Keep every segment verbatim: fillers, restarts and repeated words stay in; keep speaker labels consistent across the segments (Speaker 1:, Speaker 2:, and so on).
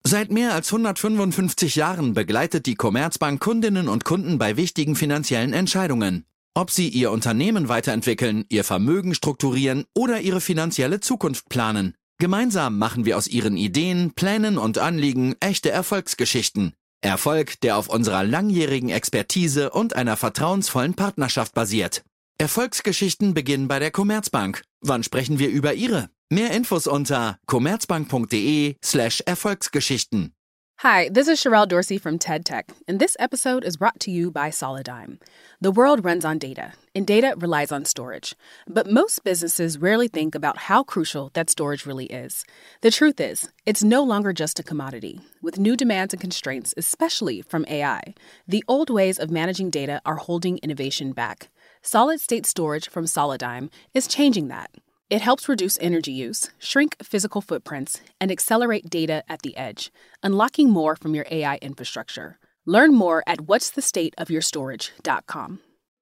Speaker 1: Seit mehr als hundertfünfundfünfzig Jahren begleitet die Commerzbank Kundinnen und Kunden bei wichtigen finanziellen Entscheidungen. Ob sie ihr Unternehmen weiterentwickeln, ihr Vermögen strukturieren oder ihre finanzielle Zukunft planen. Gemeinsam machen wir aus ihren Ideen, Plänen und Anliegen echte Erfolgsgeschichten. Erfolg, der auf unserer langjährigen Expertise und einer vertrauensvollen Partnerschaft basiert. Erfolgsgeschichten beginnen bei der Commerzbank. Wann sprechen wir über Ihre? Mehr Infos unter commerzbank.de slash Erfolgsgeschichten.
Speaker 2: Hi, this is Sherelle Dorsey from TED Tech, and this episode is brought to you by Solidigm. The world runs on data, and data relies on storage. But most businesses rarely think about how crucial that storage really is. The truth is, it's no longer just a commodity. With new demands and constraints, especially from A I, the old ways of managing data are holding innovation back. Solid-state storage from Solidigm is changing that. It helps reduce energy use, shrink physical footprints, and accelerate data at the edge, unlocking more from your A I infrastructure. Learn more at whats the state of your storage dot com.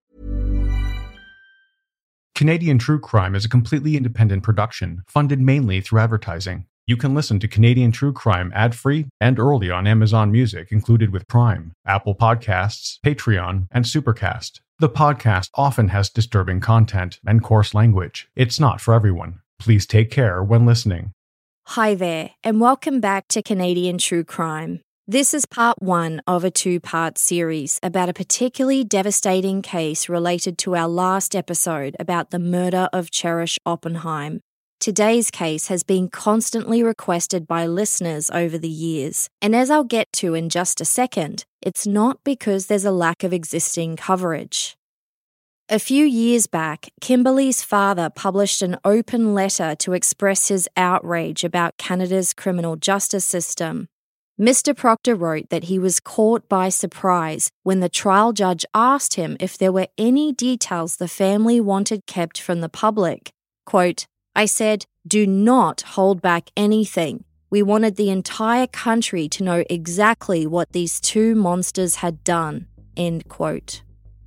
Speaker 3: Canadian True Crime is a completely independent production, funded mainly through advertising. You can listen to Canadian True Crime ad-free and early on Amazon Music, included with Prime, Apple Podcasts, Patreon, and Supercast. The podcast often has disturbing content and coarse language. It's not for everyone. Please take care when listening.
Speaker 4: Hi there, and welcome back to Canadian True Crime. This is part one of a two-part series about a particularly devastating case related to our last episode about the murder of Cherish Oppenheim. Today's case has been constantly requested by listeners over the years, and as I'll get to in just a second, it's not because there's a lack of existing coverage. A few years back, Kimberly's father published an open letter to express his outrage about Canada's criminal justice system. Mister Proctor wrote that he was caught by surprise when the trial judge asked him if there were any details the family wanted kept from the public. Quote, I said, do not hold back anything. We wanted the entire country to know exactly what these two monsters had done. End quote.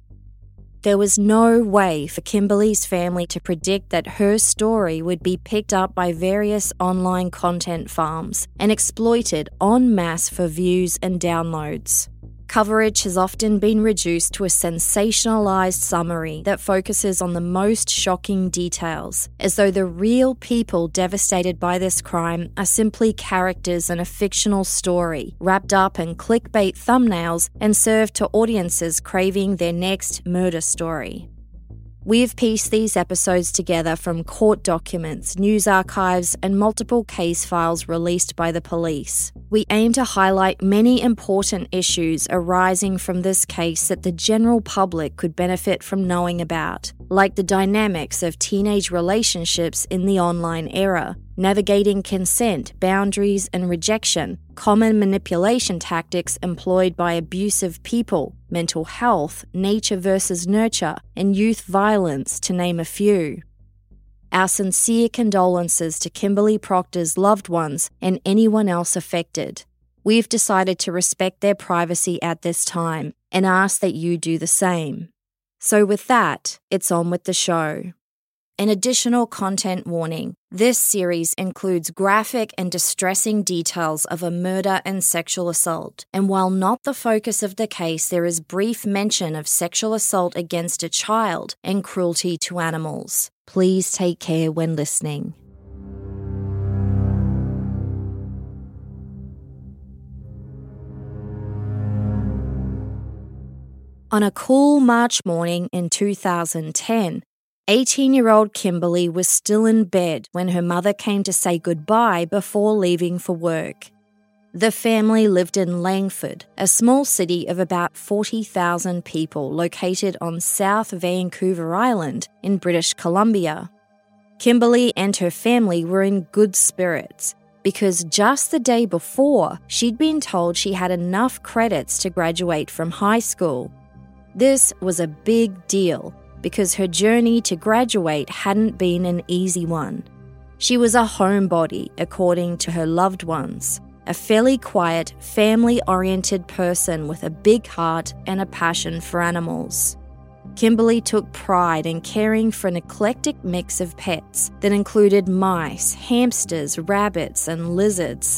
Speaker 4: There was no way for Kimberly's family to predict that her story would be picked up by various online content farms and exploited en masse for views and downloads. Coverage has often been reduced to a sensationalized summary that focuses on the most shocking details, as though the real people devastated by this crime are simply characters in a fictional story, wrapped up in clickbait thumbnails and served to audiences craving their next murder story. We've pieced these episodes together from court documents, news archives, and multiple case files released by the police. We aim to highlight many important issues arising from this case that the general public could benefit from knowing about, like the dynamics of teenage relationships in the online era, navigating consent, boundaries, and rejection, common manipulation tactics employed by abusive people, mental health, nature versus nurture, and youth violence, to name a few. Our sincere condolences to Kimberly Proctor's loved ones and anyone else affected. We've decided to respect their privacy at this time and ask that you do the same. So with that, it's on with the show. An additional content warning. This series includes graphic and distressing details of a murder and sexual assault, and while not the focus of the case, there is brief mention of sexual assault against a child and cruelty to animals. Please take care when listening. On a cool March morning in two thousand ten, eighteen-year-old Kimberly was still in bed when her mother came to say goodbye before leaving for work. The family lived in Langford, a small city of about forty thousand people located on South Vancouver Island in British Columbia. Kimberly and her family were in good spirits because just the day before, she'd been told she had enough credits to graduate from high school. This was a big deal because her journey to graduate hadn't been an easy one. She was a homebody, according to her loved ones, a fairly quiet, family-oriented person with a big heart and a passion for animals. Kimberly took pride in caring for an eclectic mix of pets that included mice, hamsters, rabbits, and lizards.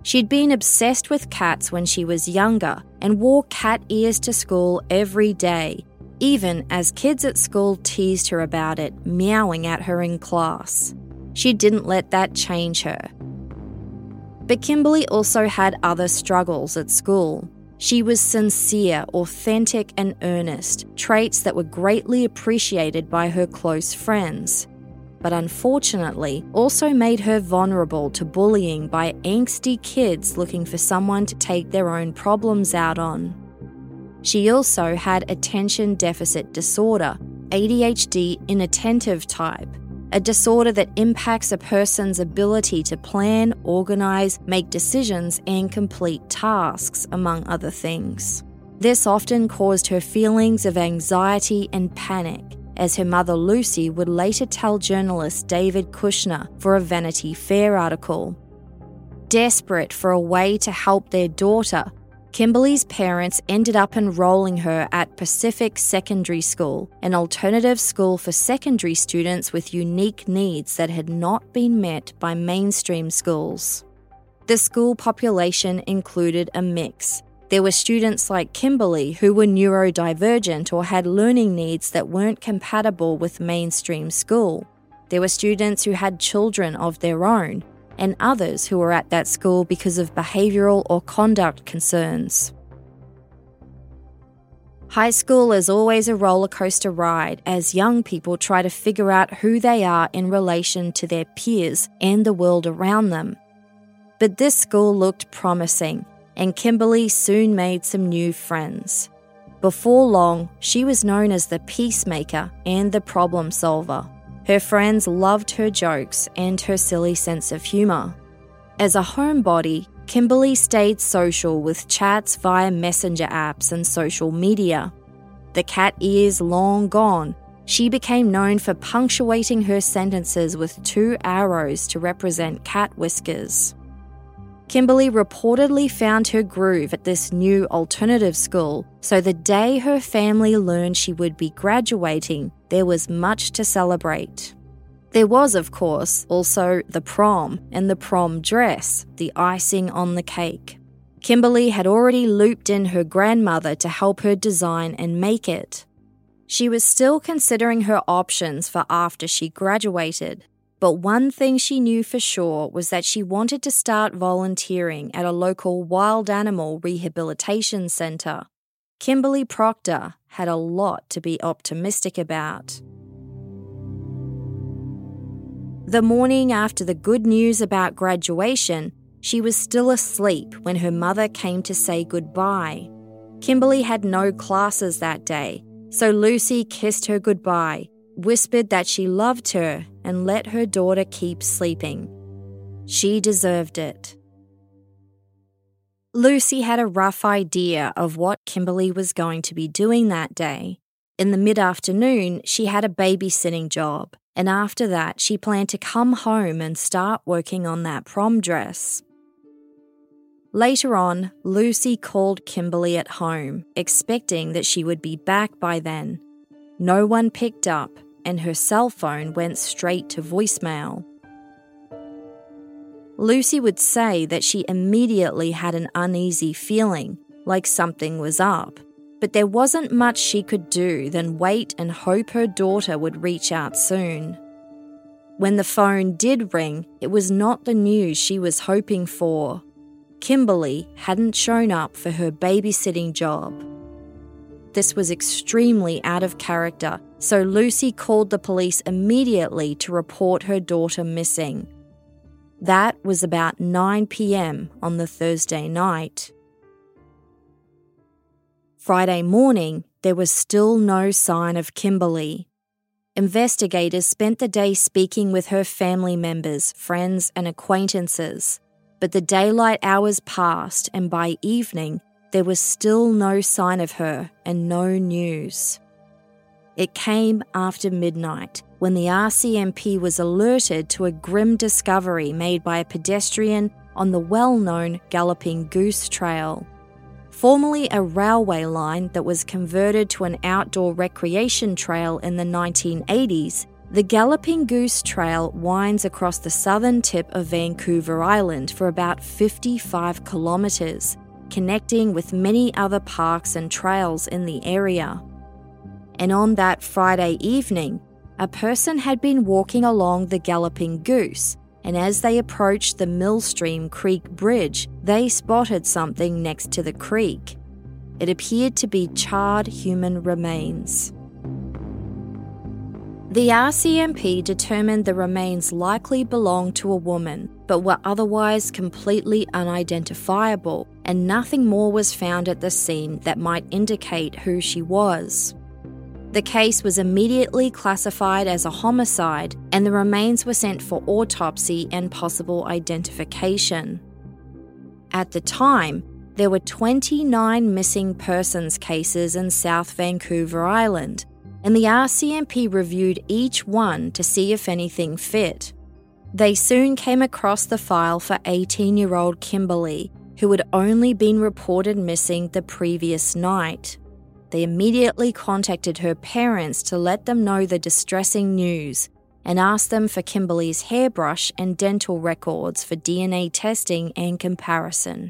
Speaker 4: She'd been obsessed with cats when she was younger and wore cat ears to school every day, even as kids at school teased her about it, meowing at her in class. She didn't let that change her. But Kimberly also had other struggles at school. She was sincere, authentic, and earnest, traits that were greatly appreciated by her close friends, but unfortunately also made her vulnerable to bullying by angsty kids looking for someone to take their own problems out on. She also had attention deficit disorder, A D H D inattentive type, a disorder that impacts a person's ability to plan, organise, make decisions, and complete tasks, among other things. This often caused her feelings of anxiety and panic, as her mother Lucy would later tell journalist David Kushner for a Vanity Fair article. Desperate for a way to help their daughter, Kimberly's parents ended up enrolling her at Pacific Secondary School, an alternative school for secondary students with unique needs that had not been met by mainstream schools. The school population included a mix. There were students like Kimberly who were neurodivergent or had learning needs that weren't compatible with mainstream school. There were students who had children of their own, and others who were at that school because of behavioural or conduct concerns. High school is always a roller coaster ride as young people try to figure out who they are in relation to their peers and the world around them. But this school looked promising, and Kimberly soon made some new friends. Before long, she was known as the peacemaker and the problem solver. Her friends loved her jokes and her silly sense of humour. As a homebody, Kimberly stayed social with chats via messenger apps and social media. The cat ears long gone, she became known for punctuating her sentences with two arrows to represent cat whiskers. Kimberly reportedly found her groove at this new alternative school, so the day her family learned she would be graduating, there was much to celebrate. There was, of course, also the prom and the prom dress, the icing on the cake. Kimberly had already looped in her grandmother to help her design and make it. She was still considering her options for after she graduated. But one thing she knew for sure was that she wanted to start volunteering at a local wild animal rehabilitation centre. Kimberly Proctor had a lot to be optimistic about. The morning after the good news about graduation, she was still asleep when her mother came to say goodbye. Kimberly had no classes that day, so Lucy kissed her goodbye, whispered that she loved her, and let her daughter keep sleeping. She deserved it. Lucy had a rough idea of what Kimberly was going to be doing that day. In the mid-afternoon, she had a babysitting job, and after that, she planned to come home and start working on that prom dress. Later on, Lucy called Kimberly at home, expecting that she would be back by then. No one picked up, and her cell phone went straight to voicemail. Lucy would say that she immediately had an uneasy feeling, like something was up, but there wasn't much she could do than wait and hope her daughter would reach out soon. When the phone did ring, it was not the news she was hoping for. Kimberly hadn't shown up for her babysitting job. This was extremely out of character, so Lucy called the police immediately to report her daughter missing. That was about nine p.m. on the Thursday night. Friday morning, there was still no sign of Kimberly. Investigators spent the day speaking with her family members, friends, and acquaintances, but the daylight hours passed, and by evening, there was still no sign of her and no news. It came after midnight when the R C M P was alerted to a grim discovery made by a pedestrian on the well-known Galloping Goose Trail. Formerly a railway line that was converted to an outdoor recreation trail in the nineteen eighties, The Galloping Goose Trail winds across the southern tip of Vancouver Island for about fifty-five kilometres, connecting with many other parks and trails in the area. And on that Friday evening, a person had been walking along the Galloping Goose, and as they approached the Millstream Creek Bridge, they spotted something next to the creek. It appeared to be charred human remains. The R C M P determined the remains likely belonged to a woman, but were otherwise completely unidentifiable, and nothing more was found at the scene that might indicate who she was. The case was immediately classified as a homicide, and the remains were sent for autopsy and possible identification. At the time, there were twenty-nine missing persons cases in South Vancouver Island, and the R C M P reviewed each one to see if anything fit. They soon came across the file for eighteen-year-old Kimberly, who had only been reported missing the previous night. They immediately contacted her parents to let them know the distressing news and asked them for Kimberly's hairbrush and dental records for D N A testing and comparison.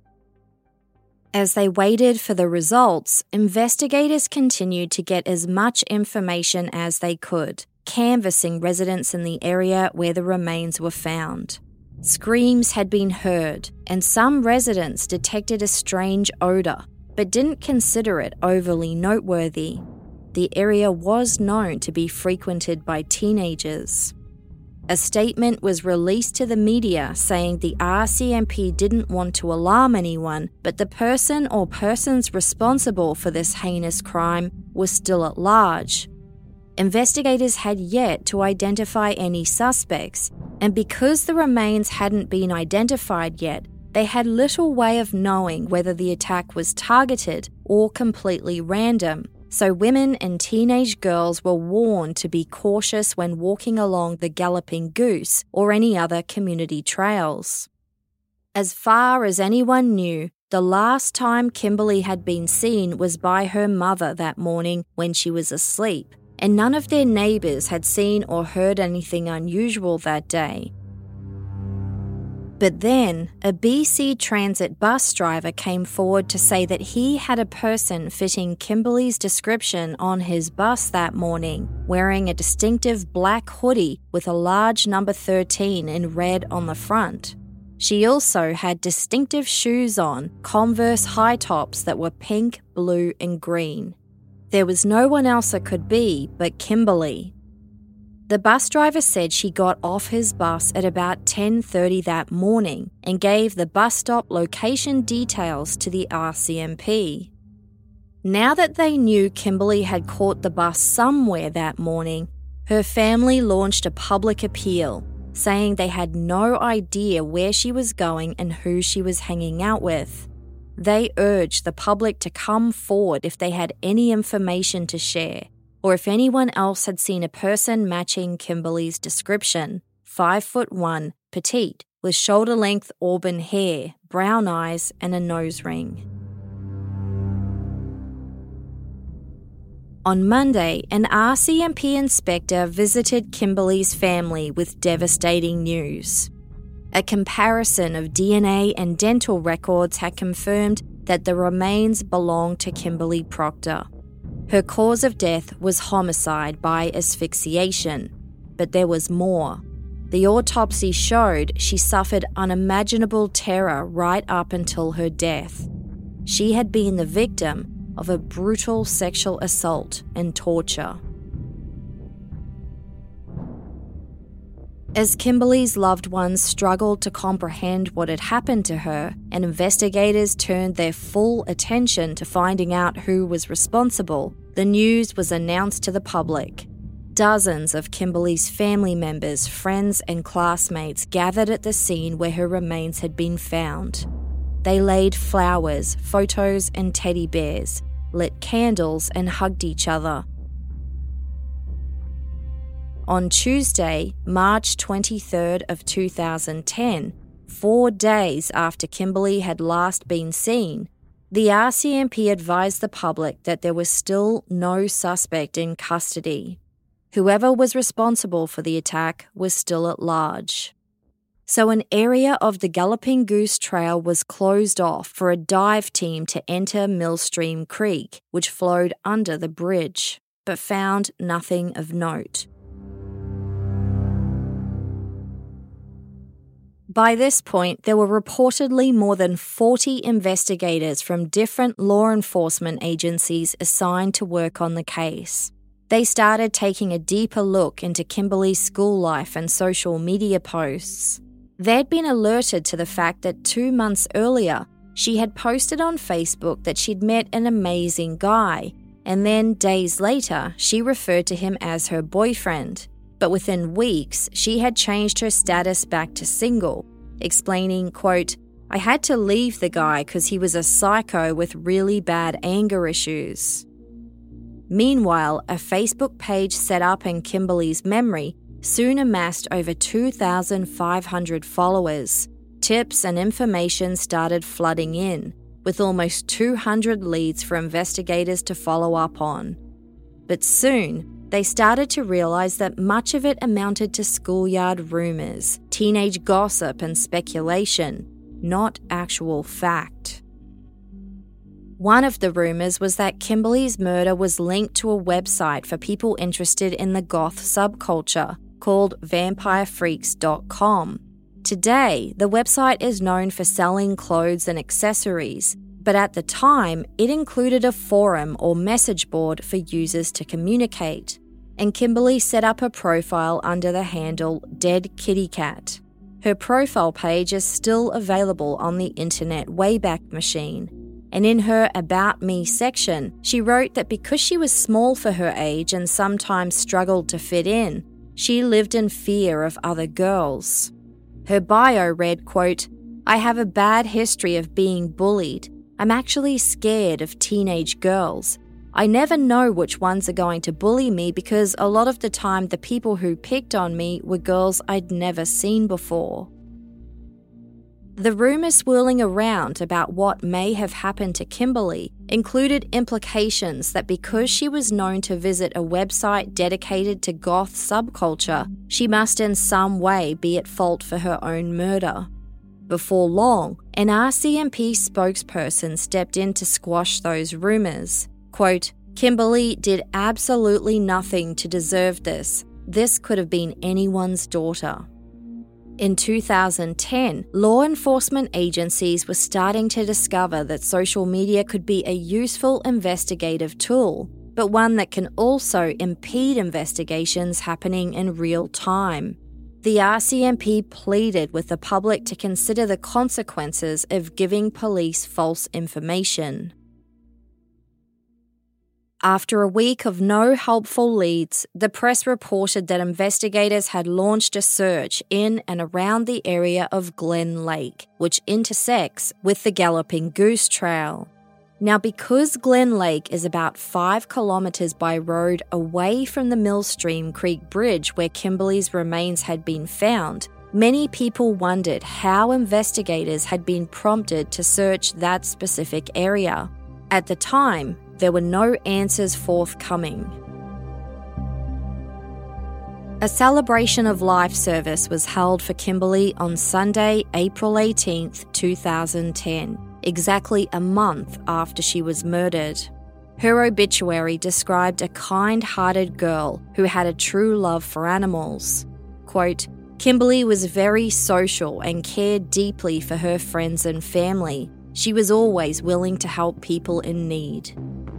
Speaker 4: As they waited for the results, investigators continued to get as much information as they could, canvassing residents in the area where the remains were found. Screams had been heard, and some residents detected a strange odour, but didn't consider it overly noteworthy. The area was known to be frequented by teenagers. A statement was released to the media saying the R C M P didn't want to alarm anyone, but the person or persons responsible for this heinous crime was still at large. Investigators had yet to identify any suspects, and because the remains hadn't been identified yet, they had little way of knowing whether the attack was targeted or completely random. So women and teenage girls were warned to be cautious when walking along the Galloping Goose or any other community trails. As far as anyone knew, the last time Kimberly had been seen was by her mother that morning when she was asleep, and none of their neighbours had seen or heard anything unusual that day. But then, a B C Transit bus driver came forward to say that he had a person fitting Kimberly's description on his bus that morning, wearing a distinctive black hoodie with a large number thirteen in red on the front. She also had distinctive shoes on, Converse high tops that were pink, blue, and green. There was no one else it could be but Kimberly. The bus driver said she got off his bus at about ten thirty that morning and gave the bus stop location details to the R C M P. Now that they knew Kimberly had caught the bus somewhere that morning, her family launched a public appeal, saying they had no idea where she was going and who she was hanging out with. They urged the public to come forward if they had any information to share, or if anyone else had seen a person matching Kimberly's description, five foot one, petite, with shoulder-length auburn hair, brown eyes, and a nose ring. On Monday, an R C M P inspector visited Kimberly's family with devastating news. A comparison of D N A and dental records had confirmed that the remains belonged to Kimberly Proctor. Her cause of death was homicide by asphyxiation, but there was more. The autopsy showed she suffered unimaginable terror right up until her death. She had been the victim of a brutal sexual assault and torture. As Kimberly's loved ones struggled to comprehend what had happened to her, and investigators turned their full attention to finding out who was responsible, the news was announced to the public. Dozens of Kimberly's family members, friends, and classmates gathered at the scene where her remains had been found. They laid flowers, photos, and teddy bears, lit candles, and hugged each other. On Tuesday, March twenty-third of two thousand ten, four days after Kimberly had last been seen, the R C M P advised the public that there was still no suspect in custody. whoever was responsible for the attack was still at large. So an area of the Galloping Goose Trail was closed off for a dive team to enter Millstream Creek, which flowed under the bridge, but found nothing of note. By this point, there were reportedly more than forty investigators from different law enforcement agencies assigned to work on the case. They started taking a deeper look into Kimberly's school life and social media posts. They'd been alerted to the fact that two months earlier, she had posted on Facebook that she'd met an amazing guy, and then days later, she referred to him as her boyfriend. But within weeks, she had changed her status back to single, explaining, quote, "I had to leave the guy because he was a psycho with really bad anger issues." Meanwhile, a Facebook page set up in Kimberly's memory soon amassed over two thousand five hundred followers. Tips and information started flooding in, with almost two hundred leads for investigators to follow up on. But soon, they started to realise that much of it amounted to schoolyard rumours, teenage gossip and speculation, not actual fact. One of the rumours was that Kimberly's murder was linked to a website for people interested in the goth subculture called vampire freaks dot com. Today, the website is known for selling clothes and accessories, but at the time, it included a forum or message board for users to communicate, and Kimberly set up a profile under the handle Dead Kitty Cat. Her profile page is still available on the Internet Wayback Machine, and in her About Me section, she wrote that because she was small for her age and sometimes struggled to fit in, she lived in fear of other girls. Her bio read, quote, "I have a bad history of being bullied. I'm actually scared of teenage girls. I never know which ones are going to bully me because a lot of the time the people who picked on me were girls I'd never seen before." The rumours swirling around about what may have happened to Kimberly included implications that because she was known to visit a website dedicated to goth subculture, she must in some way be at fault for her own murder. Before long, an R C M P spokesperson stepped in to squash those rumours. Quote, "Kimberly did absolutely nothing to deserve this. This could have been anyone's daughter." In two thousand ten, law enforcement agencies were starting to discover that social media could be a useful investigative tool, but one that can also impede investigations happening in real time. The R C M P pleaded with the public to consider the consequences of giving police false information. After a week of no helpful leads, the press reported that investigators had launched a search in and around the area of Glen Lake, which intersects with the Galloping Goose Trail. Now, because Glen Lake is about five kilometres by road away from the Millstream Creek Bridge where Kimberly's remains had been found, many people wondered how investigators had been prompted to search that specific area. At the time, there were no answers forthcoming. A celebration of life service was held for Kimberly on Sunday, April eighteenth, two thousand ten, exactly a month after she was murdered. Her obituary described a kind-hearted girl who had a true love for animals. Quote, "Kimberly was very social and cared deeply for her friends and family. She was always willing to help people in need."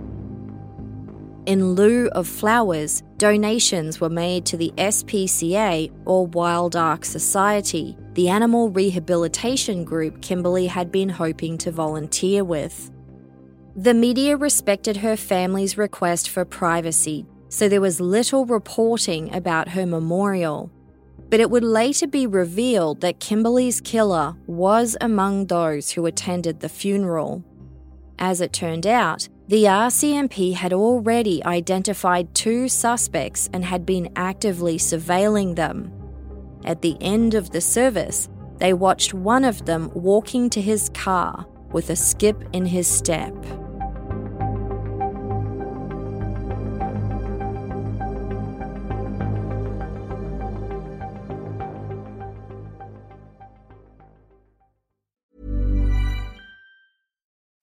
Speaker 4: In lieu of flowers, donations were made to the S P C A, or Wild Ark Society, the animal rehabilitation group Kimberly had been hoping to volunteer with. The media respected her family's request for privacy, so there was little reporting about her memorial. But it would later be revealed that Kimberly's killer was among those who attended the funeral. As it turned out, the R C M P had already identified two suspects and had been actively surveilling them. At the end of the service, they watched one of them walking to his car with a skip in his step.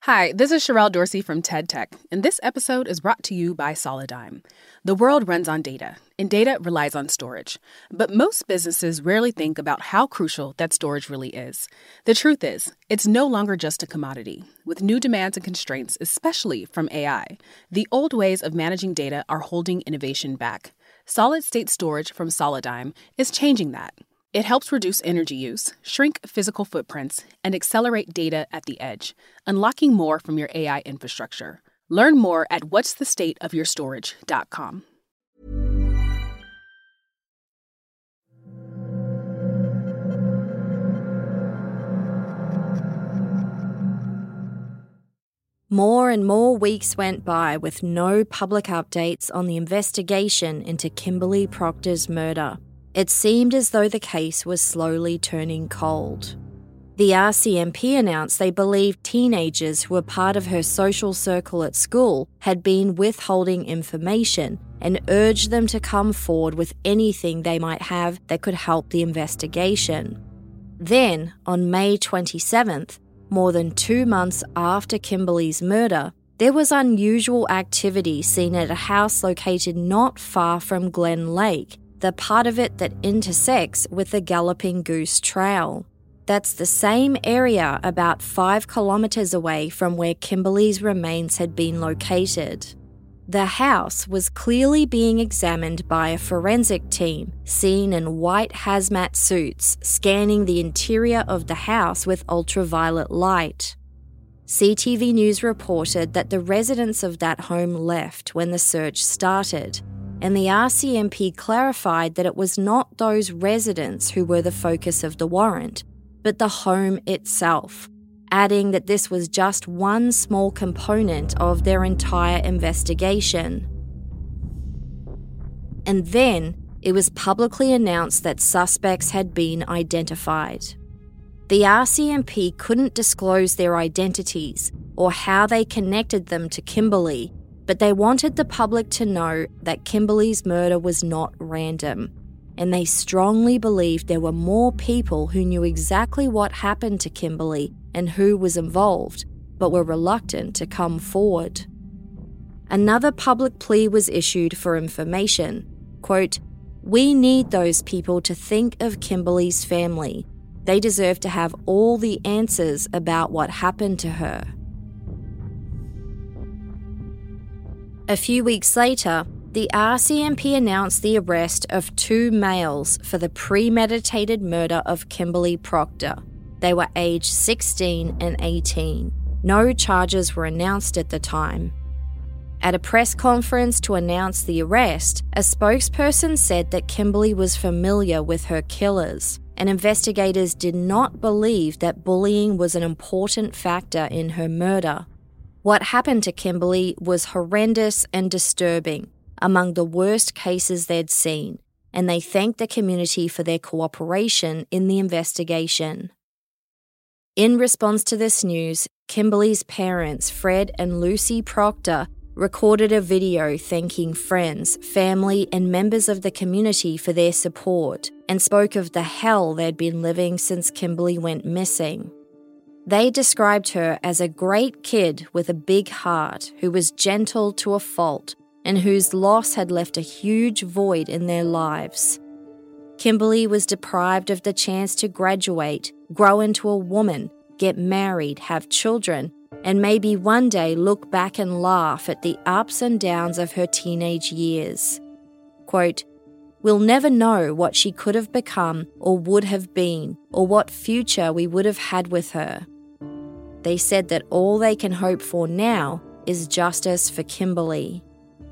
Speaker 2: Hi, this is Sherelle Dorsey from TED Tech, and this episode is brought to you by Solidigm. The world runs on data, and data relies on storage. But most businesses rarely think about how crucial that storage really is. The truth is, it's no longer just a commodity. With new demands and constraints, especially from A I, the old ways of managing data are holding innovation back. Solid-state storage from Solidigm is changing that. It helps reduce energy use, shrink physical footprints, and accelerate data at the edge, unlocking more from your A I infrastructure. Learn more at what's the state of your storage dot com.
Speaker 4: More and more weeks went by with no public updates on the investigation into Kimberly Proctor's murder. It seemed as though the case was slowly turning cold. The R C M P announced they believed teenagers who were part of her social circle at school had been withholding information and urged them to come forward with anything they might have that could help the investigation. Then, on May twenty-seventh, more than two months after Kimberly's murder, there was unusual activity seen at a house located not far from Glen Lake, the part of it that intersects with the Galloping Goose Trail. That's the same area about five kilometres away from where Kimberly's remains had been located. The house was clearly being examined by a forensic team, seen in white hazmat suits, scanning the interior of the house with ultraviolet light. C T V News reported that the residents of that home left when the search started, and the R C M P clarified that it was not those residents who were the focus of the warrant, but the home itself, adding that this was just one small component of their entire investigation. And then it was publicly announced that suspects had been identified. The R C M P couldn't disclose their identities or how they connected them to Kimberly, but they wanted the public to know that Kimberly's murder was not random, and they strongly believed there were more people who knew exactly what happened to Kimberly and who was involved, but were reluctant to come forward. Another public plea was issued for information. Quote, "We need those people to think of Kimberly's family. They deserve to have all the answers about what happened to her." A few weeks later, the R C M P announced the arrest of two males for the premeditated murder of Kimberly Proctor. They were aged sixteen and eighteen. No charges were announced at the time. At a press conference to announce the arrest, a spokesperson said that Kimberly was familiar with her killers, and investigators did not believe that bullying was an important factor in her murder. What happened to Kimberly was horrendous and disturbing, among the worst cases they'd seen, and they thanked the community for their cooperation in the investigation. In response to this news, Kimberly's parents, Fred and Lucy Proctor, recorded a video thanking friends, family, and members of the community for their support, and spoke of the hell they'd been living since Kimberly went missing. They described her as a great kid with a big heart who was gentle to a fault and whose loss had left a huge void in their lives. Kimberly was deprived of the chance to graduate, grow into a woman, get married, have children, and maybe one day look back and laugh at the ups and downs of her teenage years. Quote, "We'll never know what she could have become or would have been, or what future we would have had with her." They said that all they can hope for now is justice for Kimberly.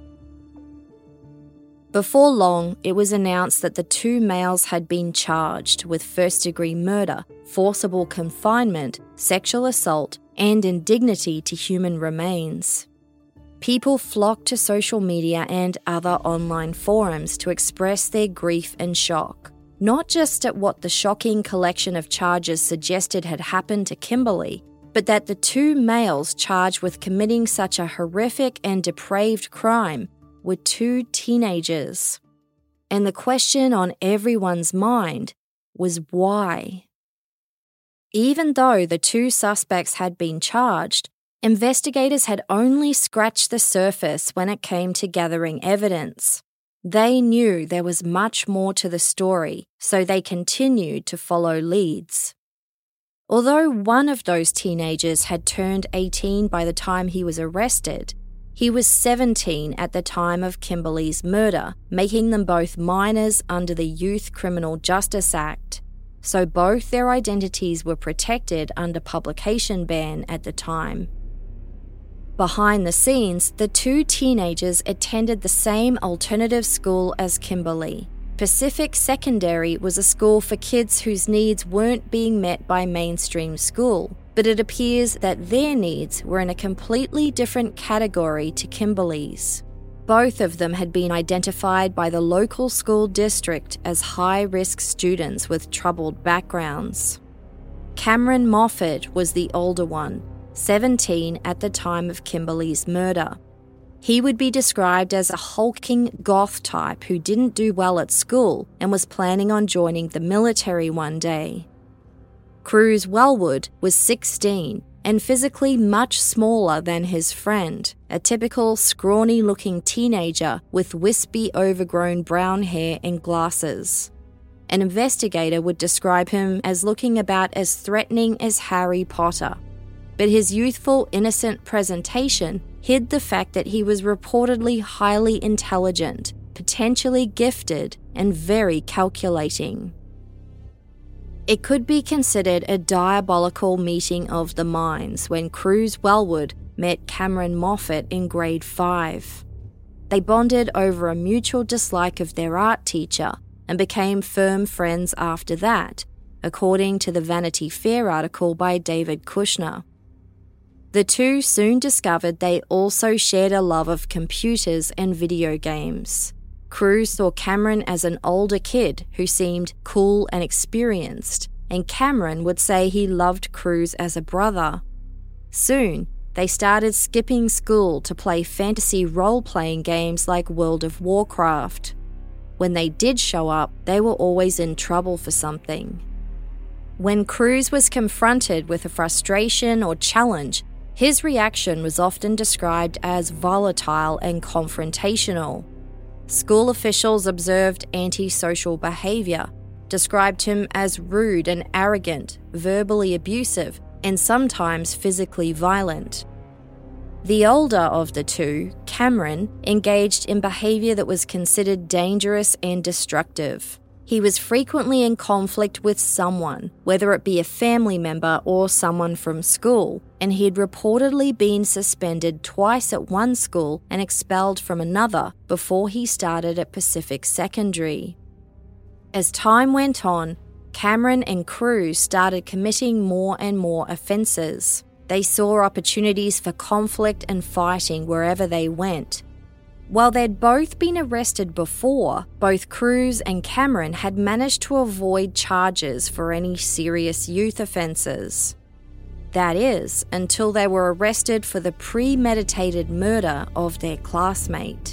Speaker 4: Before long, it was announced that the two males had been charged with first-degree murder, forcible confinement, sexual assault, and indignity to human remains. People flocked to social media and other online forums to express their grief and shock, not just at what the shocking collection of charges suggested had happened to Kimberly, but that the two males charged with committing such a horrific and depraved crime were two teenagers. And the question on everyone's mind was why? Even though the two suspects had been charged, investigators had only scratched the surface when it came to gathering evidence. They knew there was much more to the story, so they continued to follow leads. Although one of those teenagers had turned eighteen by the time he was arrested, he was seventeen at the time of Kimberly's murder, making them both minors under the Youth Criminal Justice Act, so both their identities were protected under publication ban at the time. Behind the scenes, the two teenagers attended the same alternative school as Kimberly. Pacific Secondary was a school for kids whose needs weren't being met by mainstream school, but it appears that their needs were in a completely different category to Kimberly's. Both of them had been identified by the local school district as high-risk students with troubled backgrounds. Cameron Moffat was the older one, seventeen at the time of Kimberly's murder. He would be described as a hulking goth type who didn't do well at school and was planning on joining the military one day. Cruz Wellwood was sixteen and physically much smaller than his friend, a typical scrawny-looking teenager with wispy overgrown brown hair and glasses. An investigator would describe him as looking about as threatening as Harry Potter, but his youthful, innocent presentation hid the fact that he was reportedly highly intelligent, potentially gifted, and very calculating. It could be considered a diabolical meeting of the minds when Cruz Wellwood met Cameron Moffat in grade five. They bonded over a mutual dislike of their art teacher and became firm friends after that, according to the Vanity Fair article by David Kushner. The two soon discovered they also shared a love of computers and video games. Cruz saw Cameron as an older kid who seemed cool and experienced, and Cameron would say he loved Cruz as a brother. Soon, they started skipping school to play fantasy role-playing games like World of Warcraft. When they did show up, they were always in trouble for something. When Cruz was confronted with a frustration or challenge, his reaction was often described as volatile and confrontational. School officials observed antisocial behaviour, described him as rude and arrogant, verbally abusive, and sometimes physically violent. The older of the two, Cameron, engaged in behaviour that was considered dangerous and destructive. He was frequently in conflict with someone, whether it be a family member or someone from school, and he had reportedly been suspended twice at one school and expelled from another before he started at Pacific Secondary. As time went on, Cameron and Cruz started committing more and more offences. They saw opportunities for conflict and fighting wherever they went. While they'd both been arrested before, both Cruz and Cameron had managed to avoid charges for any serious youth offences. That is, until they were arrested for the premeditated murder of their classmate.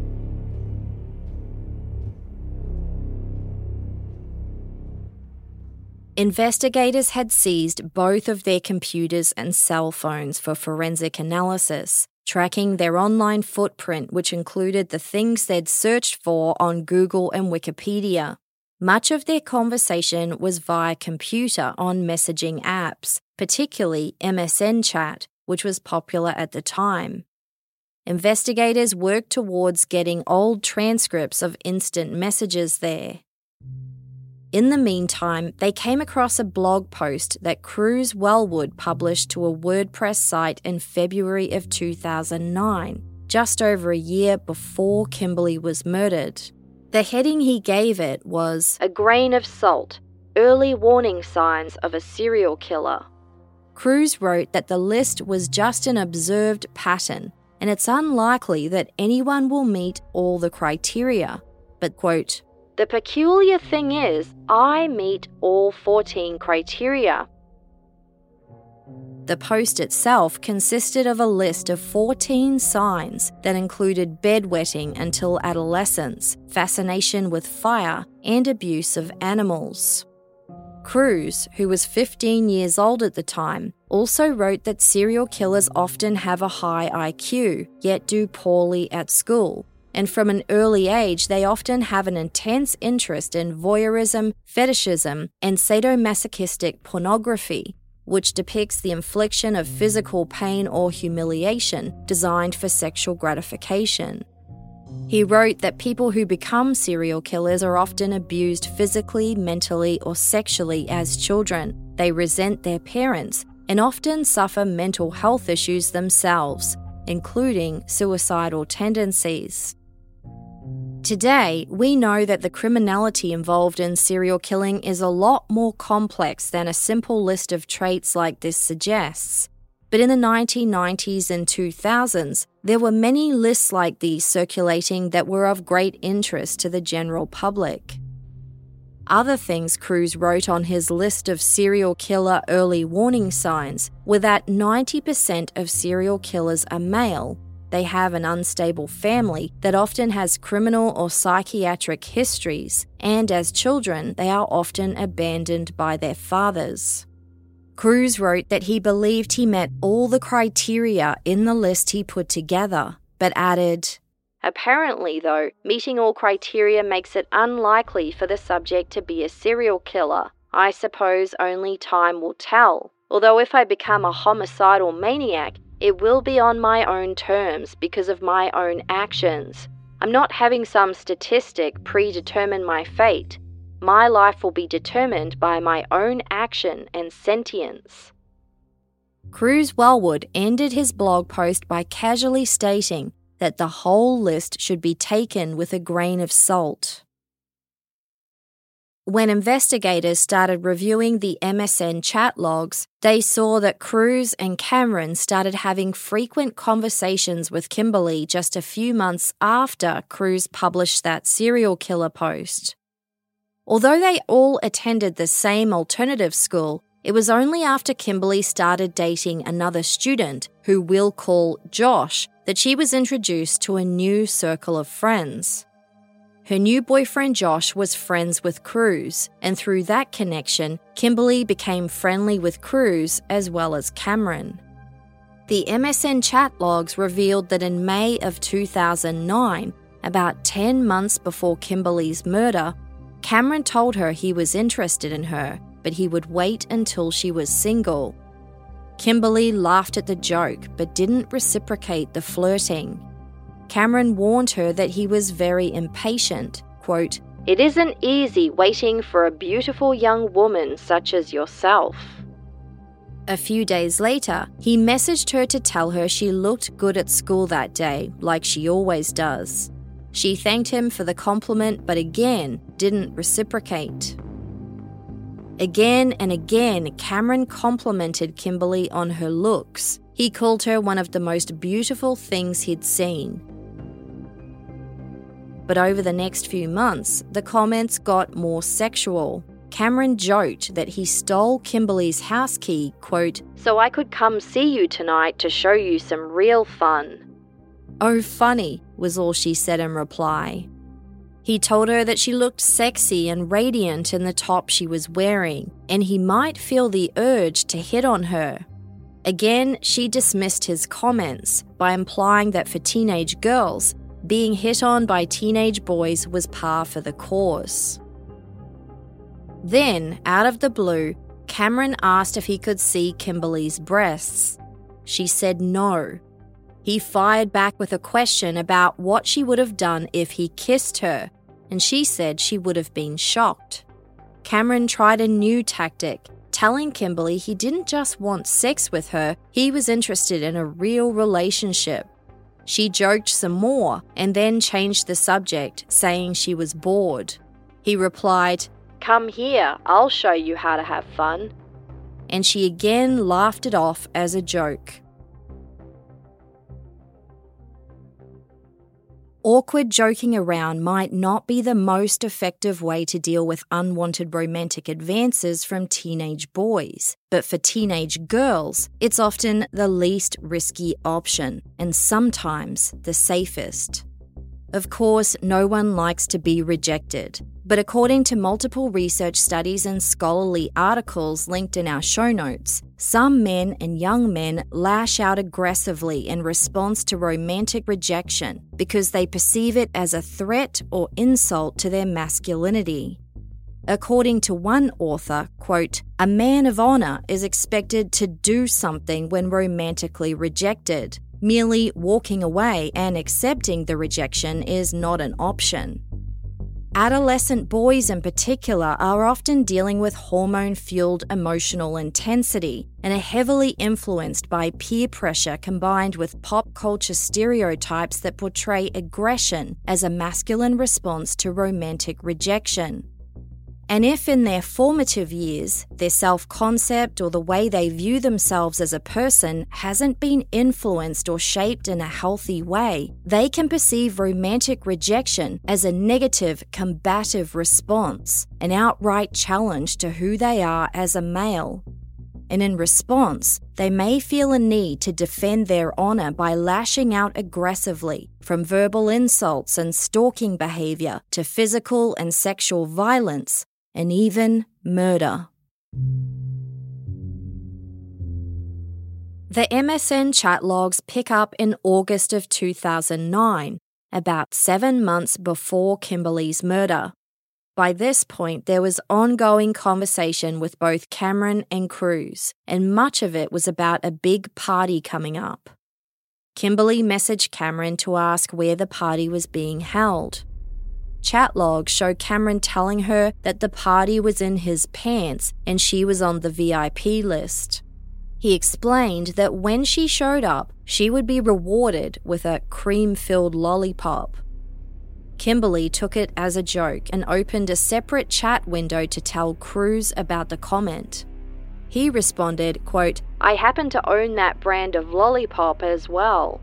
Speaker 4: Investigators had seized both of their computers and cell phones for forensic analysis, tracking their online footprint, which included the things they'd searched for on Google and Wikipedia. Much of their conversation was via computer on messaging apps, particularly M S N Chat, which was popular at the time. Investigators worked towards getting old transcripts of instant messages there. In the meantime, they came across a blog post that Cruz Wellwood published to a WordPress site in February of two thousand nine, just over a year before Kimberly was murdered. The heading he gave it was, "A Grain of Salt, Early Warning Signs of a Serial Killer." Cruz wrote that the list was just an observed pattern, and it's unlikely that anyone will meet all the criteria, but, quote, "The peculiar thing is, I meet all fourteen criteria." The post itself consisted of a list of fourteen signs that included bedwetting until adolescence, fascination with fire, and abuse of animals. Cruz, who was fifteen years old at the time, also wrote that serial killers often have a high I Q, yet do poorly at school. And from an early age, they often have an intense interest in voyeurism, fetishism, and sadomasochistic pornography, which depicts the infliction of physical pain or humiliation designed for sexual gratification. He wrote that people who become serial killers are often abused physically, mentally, or sexually as children. They resent their parents and often suffer mental health issues themselves, including suicidal tendencies. Today, we know that the criminality involved in serial killing is a lot more complex than a simple list of traits like this suggests. But in the nineteen nineties and two thousands, there were many lists like these circulating that were of great interest to the general public. Other things Cruz wrote on his list of serial killer early warning signs were that ninety percent of serial killers are male. They have an unstable family that often has criminal or psychiatric histories, and as children, they are often abandoned by their fathers. Cruz wrote that he believed he met all the criteria in the list he put together, but added, "Apparently, though, meeting all criteria makes it unlikely for the subject to be a serial killer. I suppose only time will tell. Although if I become a homicidal maniac, it will be on my own terms because of my own actions. I'm not having some statistic predetermine my fate. My life will be determined by my own action and sentience." Cruz Wellwood ended his blog post by casually stating that the whole list should be taken with a grain of salt. When investigators started reviewing the M S N chat logs, they saw that Cruz and Cameron started having frequent conversations with Kimberly just a few months after Cruz published that serial killer post. Although they all attended the same alternative school, it was only after Kimberly started dating another student, who we'll call Josh, that she was introduced to a new circle of friends. Her new boyfriend Josh was friends with Cruz, and through that connection, Kimberly became friendly with Cruz as well as Cameron. The M S N chat logs revealed that in May of two thousand nine, about ten months before Kimberly's murder, Cameron told her he was interested in her, but he would wait until she was single. Kimberly laughed at the joke, but didn't reciprocate the flirting. Cameron warned her that he was very impatient, quote, "It isn't easy waiting for a beautiful young woman such as yourself." A few days later, he messaged her to tell her she looked good at school that day, like she always does. She thanked him for the compliment, but again, didn't reciprocate. Again and again, Cameron complimented Kimberly on her looks. He called her one of the most beautiful things he'd seen. But over the next few months, the comments got more sexual. Cameron joked that he stole Kimberly's house key, quote, "so I could come see you tonight to show you some real fun." "Oh, funny," was all she said in reply. He told her that she looked sexy and radiant in the top she was wearing, and he might feel the urge to hit on her. Again, she dismissed his comments by implying that for teenage girls, being hit on by teenage boys was par for the course. Then, out of the blue, Cameron asked if he could see Kimberly's breasts. She said no. He fired back with a question about what she would have done if he kissed her, and she said she would have been shocked. Cameron tried a new tactic, telling Kimberly he didn't just want sex with her, he was interested in a real relationship. She joked some more and then changed the subject, saying she was bored. He replied, "Come here, I'll show you how to have fun." And she again laughed it off as a joke. Awkward joking around might not be the most effective way to deal with unwanted romantic advances from teenage boys, but for teenage girls, it's often the least risky option, and sometimes the safest. Of course, no one likes to be rejected, but according to multiple research studies and scholarly articles linked in our show notes, some men and young men lash out aggressively in response to romantic rejection because they perceive it as a threat or insult to their masculinity. According to one author, quote, "A man of honor is expected to do something when romantically rejected. Merely walking away and accepting the rejection is not an option." Adolescent boys in particular are often dealing with hormone-fueled emotional intensity and are heavily influenced by peer pressure combined with pop culture stereotypes that portray aggression as a masculine response to romantic rejection. And if in their formative years, their self-concept or the way they view themselves as a person hasn't been influenced or shaped in a healthy way, they can perceive romantic rejection as a negative, combative response, an outright challenge to who they are as a male. And in response, they may feel a need to defend their honor by lashing out aggressively, from verbal insults and stalking behavior to physical and sexual violence, and even murder. The M S N chat logs pick up in August of two thousand nine, about seven months before Kimberly's murder. By this point, there was ongoing conversation with both Cameron and Cruz, and much of it was about a big party coming up. Kimberly messaged Cameron to ask where the party was being held. Chat logs show Cameron telling her that the party was in his pants and she was on the V I P list. He explained that when she showed up, she would be rewarded with a cream-filled lollipop. Kimberly took it as a joke and opened a separate chat window to tell Cruz about the comment. He responded, quote, "I happen to own that brand of lollipop as well."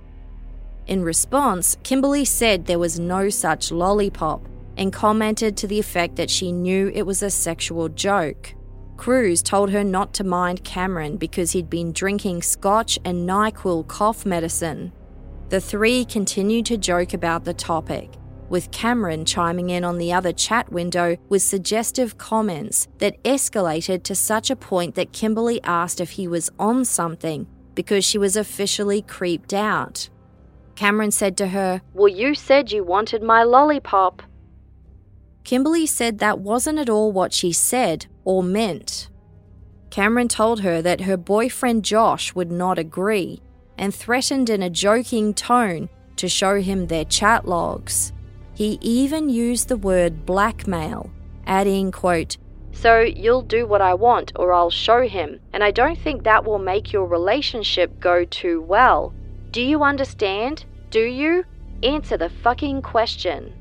Speaker 4: In response, Kimberly said there was no such lollipop and commented to the effect that she knew it was a sexual joke. Cruz told her not to mind Cameron because he'd been drinking scotch and NyQuil cough medicine. The three continued to joke about the topic, with Cameron chiming in on the other chat window with suggestive comments that escalated to such a point that Kimberly asked if he was on something because she was officially creeped out. Cameron said to her, "Well, you said you wanted my lollipop." Kimberly said that wasn't at all what she said or meant. Cameron told her that her boyfriend Josh would not agree and threatened in a joking tone to show him their chat logs. He even used the word blackmail, adding, quote, "So you'll do what I want or I'll show him, and I don't think that will make your relationship go too well. Do you understand? Do you? Answer the fucking question."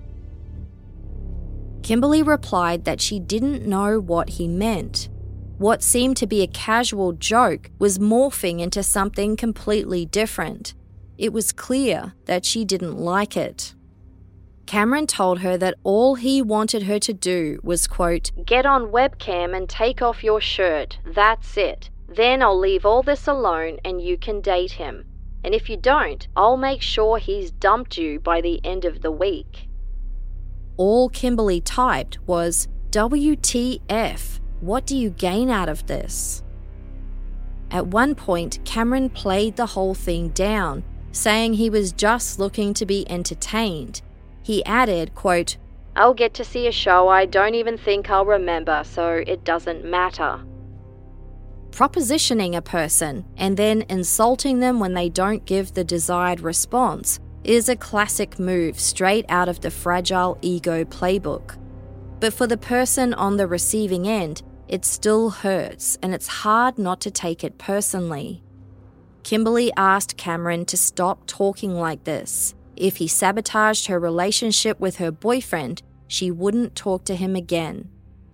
Speaker 4: Kimberly replied that she didn't know what he meant. What seemed to be a casual joke was morphing into something completely different. It was clear that she didn't like it. Cameron told her that all he wanted her to do was, quote, "Get on webcam and take off your shirt, that's it. Then I'll leave all this alone and you can date him. And if you don't, I'll make sure he's dumped you by the end of the week." All Kimberly typed was, "W T F, what do you gain out of this?" At one point, Cameron played the whole thing down, saying he was just looking to be entertained. He added, quote, "I'll get to see a show I don't even think I'll remember, so it doesn't matter." Propositioning a person and then insulting them when they don't give the desired response is a classic move straight out of the Fragile Ego playbook. But for the person on the receiving end, it still hurts and it's hard not to take it personally. Kimberly asked Cameron to stop talking like this. If he sabotaged her relationship with her boyfriend, she wouldn't talk to him again.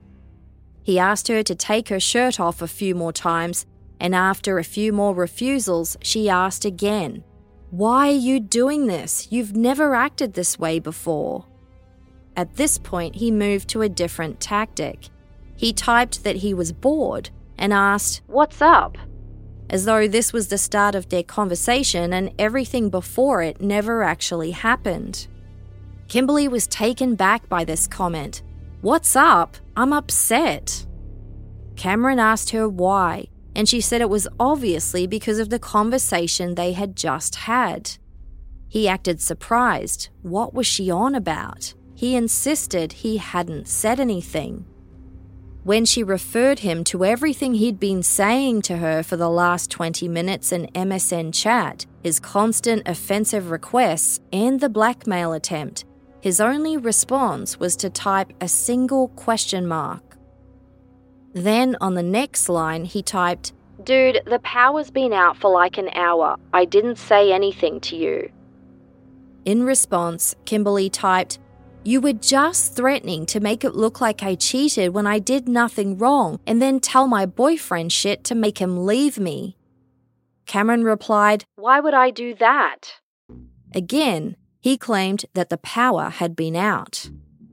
Speaker 4: He asked her to take her shirt off a few more times, and after a few more refusals, she asked again, "Why are you doing this? You've never acted this way before." At this point, he moved to a different tactic. He typed that he was bored and asked, "What's up?" as though this was the start of their conversation and everything before it never actually happened. Kimberly was taken back by this comment. "What's up? I'm upset." Cameron asked her why, and she said it was obviously because of the conversation they had just had. He acted surprised. What was she on about? He insisted he hadn't said anything. When she referred him to everything he'd been saying to her for the last twenty minutes in M S N chat, his constant offensive requests and the blackmail attempt, his only response was to type a single question mark. Then on the next line he typed, "Dude, the power's been out for like an hour. I didn't say anything to you." In response, Kimberly typed, "You were just threatening to make it look like I cheated when I did nothing wrong and then tell my boyfriend shit to make him leave me." Cameron replied, "Why would I do that?" Again, he claimed that the power had been out.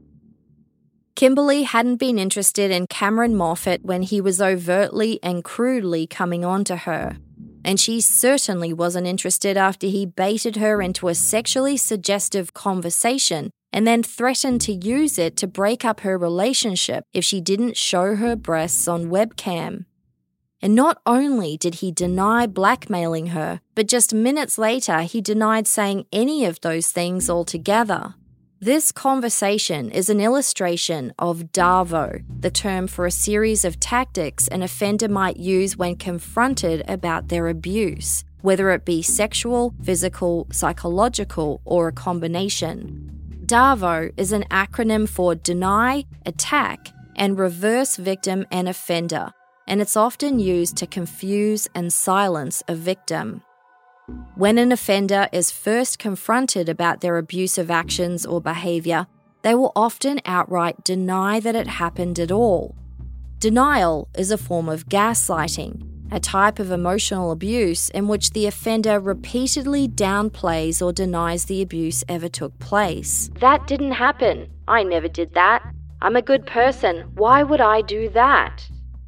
Speaker 4: Kimberly hadn't been interested in Cameron Moffat when he was overtly and crudely coming on to her. And she certainly wasn't interested after he baited her into a sexually suggestive conversation and then threatened to use it to break up her relationship if she didn't show her breasts on webcam. And not only did he deny blackmailing her, but just minutes later he denied saying any of those things altogether. This conversation is an illustration of DARVO, the term for a series of tactics an offender might use when confronted about their abuse, whether it be sexual, physical, psychological, or a combination. DARVO is an acronym for deny, attack, and reverse victim and offender, and it's often used to confuse and silence a victim. When an offender is first confronted about their abusive actions or behaviour, they will often outright deny that it happened at all. Denial is a form of gaslighting, a type of emotional abuse in which the offender repeatedly downplays or denies the abuse ever took place. "That didn't happen. I never did that. I'm a good person. Why would I do that?"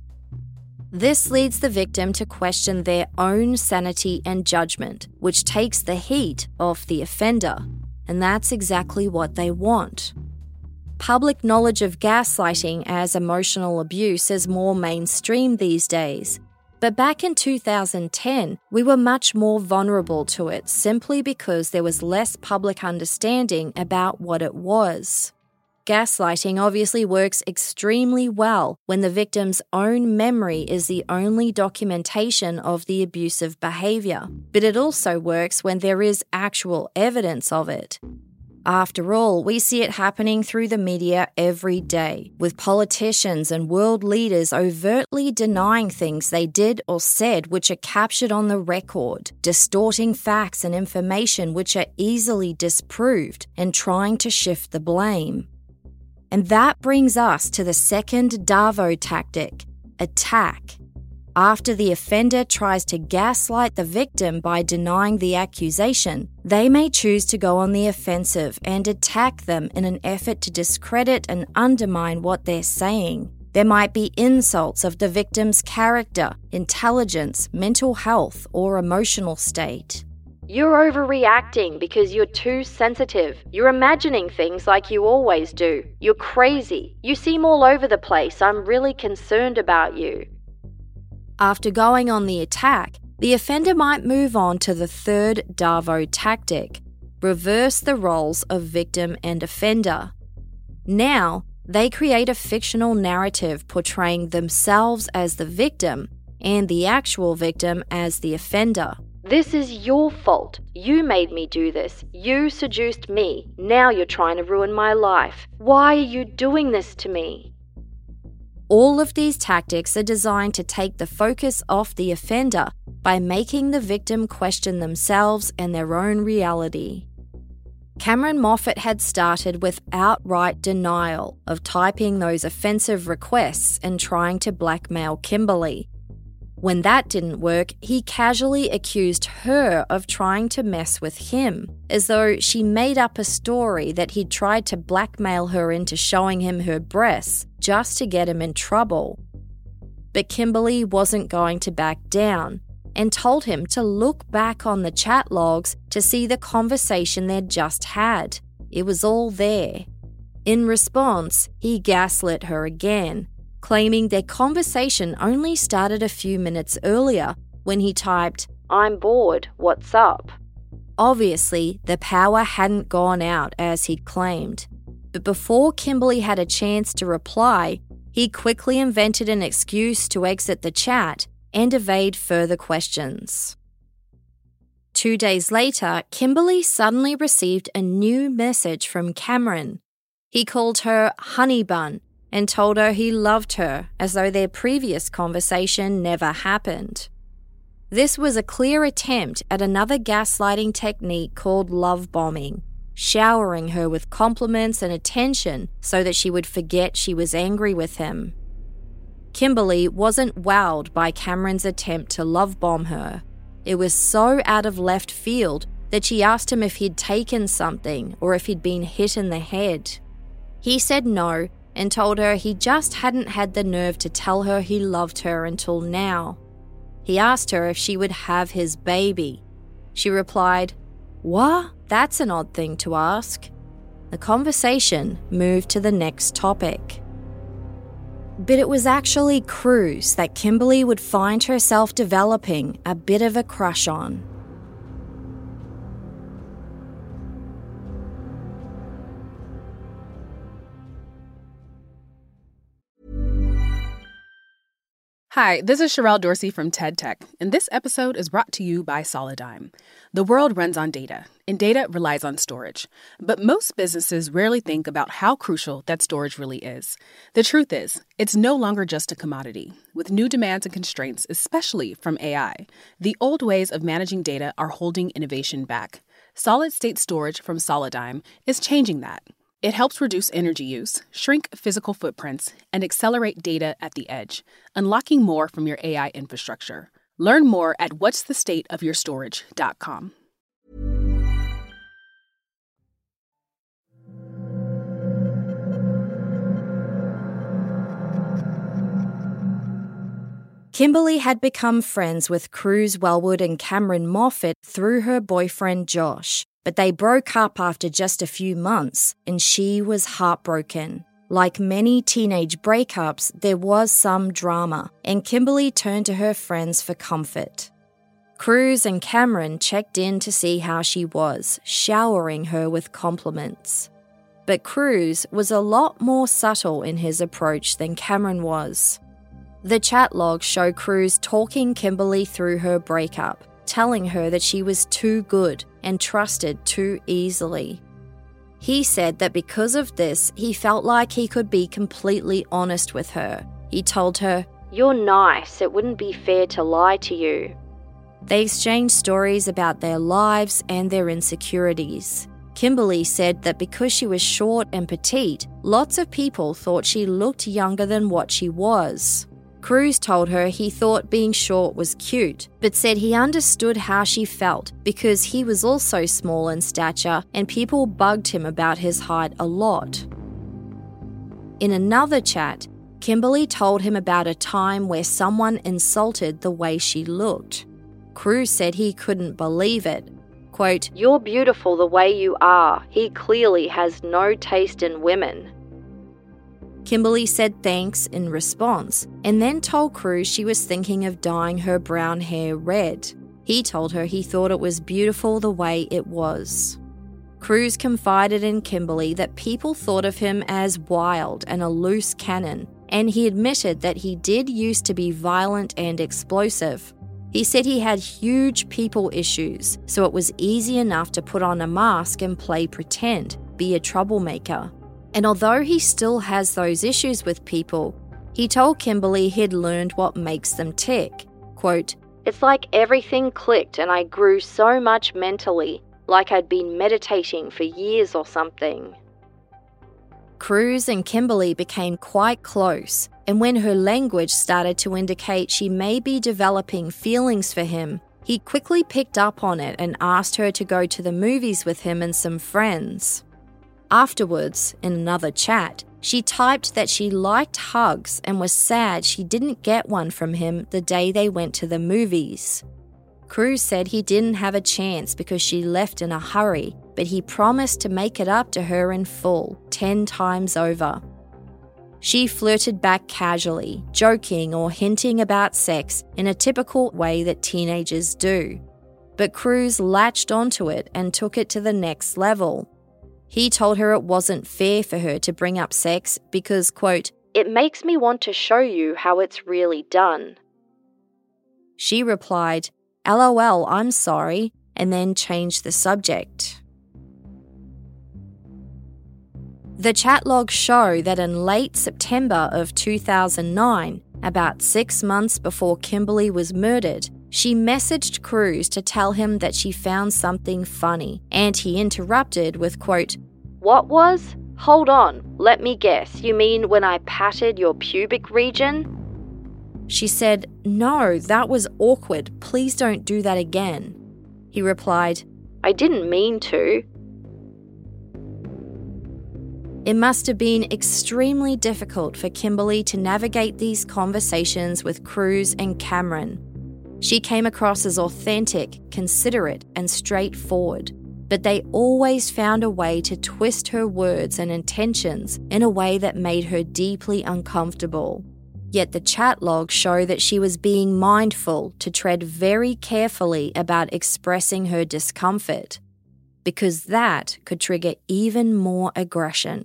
Speaker 4: This leads the victim to question their own sanity and judgment, which takes the heat off the offender. And that's exactly what they want. Public knowledge of gaslighting as emotional abuse is more mainstream these days. But back in two thousand ten, we were much more vulnerable to it simply because there was less public understanding about what it was. Gaslighting obviously works extremely well when the victim's own memory is the only documentation of the abusive behaviour, but it also works when there is actual evidence of it. After all, we see it happening through the media every day, with politicians and world leaders overtly denying things they did or said which are captured on the record, distorting facts and information which are easily disproved, and trying to shift the blame. And that brings us to the second DARVO tactic, attack. After the offender tries to gaslight the victim by denying the accusation, they may choose to go on the offensive and attack them in an effort to discredit and undermine what they're saying. There might be insults of the victim's character, intelligence, mental health, or emotional state. "You're overreacting because you're too sensitive. You're imagining things like you always do. You're crazy. You seem all over the place. I'm really concerned about you." After going on the attack, the offender might move on to the third DARVO tactic, reverse the roles of victim and offender. Now, they create a fictional narrative portraying themselves as the victim and the actual victim as the offender. "This is your fault. You made me do this. You seduced me. Now you're trying to ruin my life. Why are you doing this to me?" All of these tactics are designed to take the focus off the offender by making the victim question themselves and their own reality. Cameron Moffat had started with outright denial of typing those offensive requests and trying to blackmail Kimberly. When that didn't work, he casually accused her of trying to mess with him, as though she made up a story that he'd tried to blackmail her into showing him her breasts just to get him in trouble. But Kimberly wasn't going to back down and told him to look back on the chat logs to see the conversation they'd just had. It was all there. In response, he gaslit her again, claiming their conversation only started a few minutes earlier when he typed, "I'm bored, what's up?" Obviously, the power hadn't gone out as he'd claimed. But before Kimberly had a chance to reply, he quickly invented an excuse to exit the chat and evade further questions. Two days later, Kimberly suddenly received a new message from Cameron. He called her Honey Bun and told her he loved her as though their previous conversation never happened. This was a clear attempt at another gaslighting technique called love bombing, showering her with compliments and attention so that she would forget she was angry with him. Kimberly wasn't wowed by Cameron's attempt to love bomb her. It was so out of left field that she asked him if he'd taken something or if he'd been hit in the head. He said no and told her he just hadn't had the nerve to tell her he loved her until now. He asked her if she would have his baby. She replied, "What? That's an odd thing to ask." The conversation moved to the next topic. But it was actually Cruz that Kimberly would find herself developing a bit of a crush on.
Speaker 2: Hi, this is Sherelle Dorsey from TED Tech, and this episode is brought to you by Solidigm. The world runs on data, and data relies on storage. But most businesses rarely think about how crucial that storage really is. The truth is, it's no longer just a commodity. With new demands and constraints, especially from A I, the old ways of managing data are holding innovation back. Solid-state storage from Solidigm is changing that. It helps reduce energy use, shrink physical footprints, and accelerate data at the edge, unlocking more from your A I infrastructure. Learn more at whats the state of your storage dot com.
Speaker 4: Kimberly had become friends with Cruz Wellwood and Cameron Moffat through her boyfriend Josh. But they broke up after just a few months, and she was heartbroken. Like many teenage breakups, there was some drama, and Kimberly turned to her friends for comfort. Cruz and Cameron checked in to see how she was, showering her with compliments. But Cruz was a lot more subtle in his approach than Cameron was. The chat logs show Cruz talking Kimberly through her breakup, telling her that she was too good and trusted too easily. He said that because of this, he felt like he could be completely honest with her. He told her, "You're nice, it wouldn't be fair to lie to you." They exchanged stories about their lives and their insecurities. Kimberly said that because she was short and petite, lots of people thought she looked younger than what she was. Cruz told her he thought being short was cute, but said he understood how she felt because he was also small in stature and people bugged him about his height a lot. In another chat, Kimberly told him about a time where someone insulted the way she looked. Cruz said he couldn't believe it. Quote, "You're beautiful the way you are. He clearly has no taste in women." Kimberly said thanks in response, and then told Cruz she was thinking of dyeing her brown hair red. He told her he thought it was beautiful the way it was. Cruz confided in Kimberly that people thought of him as wild and a loose cannon, and he admitted that he did used to be violent and explosive. He said he had huge people issues, so it was easy enough to put on a mask and play pretend, be a troublemaker. And although he still has those issues with people, he told Kimberly he'd learned what makes them tick. Quote, "It's like everything clicked and I grew so much mentally, like I'd been meditating for years or something." Cruz and Kimberly became quite close, and when her language started to indicate she may be developing feelings for him, he quickly picked up on it and asked her to go to the movies with him and some friends. Afterwards, in another chat, she typed that she liked hugs and was sad she didn't get one from him the day they went to the movies. Cruz said he didn't have a chance because she left in a hurry, but he promised to make it up to her in full, ten times over. She flirted back casually, joking or hinting about sex in a typical way that teenagers do. But Cruz latched onto it and took it to the next level. He told her it wasn't fair for her to bring up sex because, quote, "It makes me want to show you how it's really done." She replied, "LOL, I'm sorry," and then changed the subject. The chat logs show that in late September of two thousand nine, about six months before Kimberly was murdered, she messaged Cruz to tell him that she found something funny, and he interrupted with, quote, "What was? Hold on, let me guess, you mean when I patted your pubic region?" She said, "No, that was awkward, please don't do that again." He replied, "I didn't mean to." It must have been extremely difficult for Kimberly to navigate these conversations with Cruz and Cameron. She came across as authentic, considerate, and straightforward, but they always found a way to twist her words and intentions in a way that made her deeply uncomfortable. Yet the chat logs show that she was being mindful to tread very carefully about expressing her discomfort, because that could trigger even more aggression.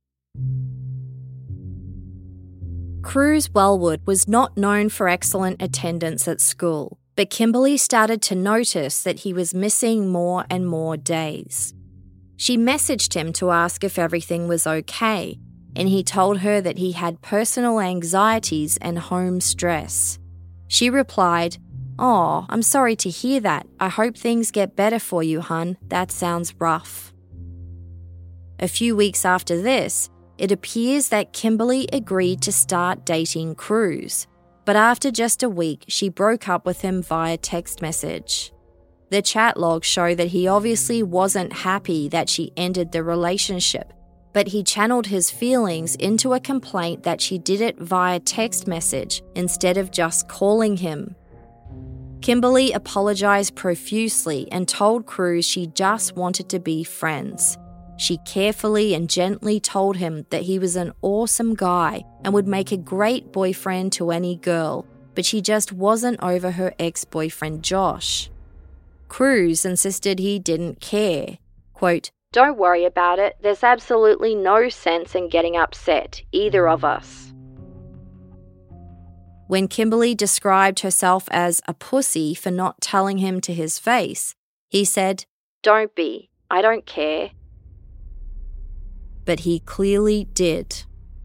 Speaker 4: Cruz Wellwood was not known for excellent attendance at school, but Kimberly started to notice that he was missing more and more days. She messaged him to ask if everything was okay, and he told her that he had personal anxieties and home stress. She replied, "Oh, I'm sorry to hear that. I hope things get better for you, hun. That sounds rough." A few weeks after this, it appears that Kimberly agreed to start dating Cruz, but after just a week, she broke up with him via text message. The chat logs show that he obviously wasn't happy that she ended the relationship, but he channeled his feelings into a complaint that she did it via text message instead of just calling him. Kimberly apologized profusely and told Cruz she just wanted to be friends. She carefully and gently told him that he was an awesome guy and would make a great boyfriend to any girl, but she just wasn't over her ex-boyfriend Josh. Cruz insisted he didn't care. Quote, "Don't worry about it. There's absolutely no sense in getting upset, either of us." When Kimberly described herself as a pussy for not telling him to his face, he said, "Don't be. I don't care." But he clearly did.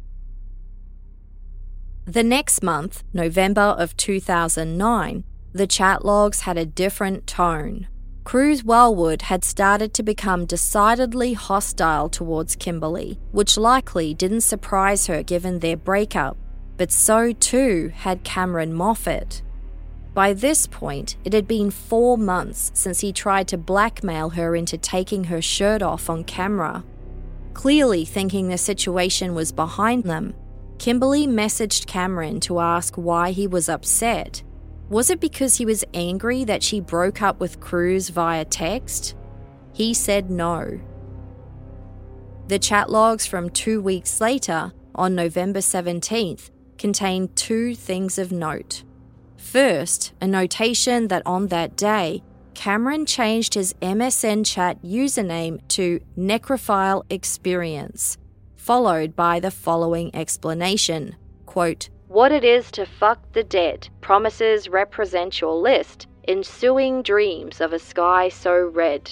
Speaker 4: The next month, November of two thousand nine, the chat logs had a different tone. Cruz Wellwood had started to become decidedly hostile towards Kimberly, which likely didn't surprise her given their breakup, but so too had Cameron Moffat. By this point, it had been four months since he tried to blackmail her into taking her shirt off on camera. Clearly thinking the situation was behind them, Kimberly messaged Cameron to ask why he was upset. Was it because he was angry that she broke up with Cruz via text? He said no. The chat logs from two weeks later, on November seventeenth, contained two things of note. First, a notation that on that day, Cameron changed his M S N chat username to Necrophile Experience, followed by the following explanation, quote, "What it is to fuck the dead, promises represent your list, ensuing dreams of a sky so red."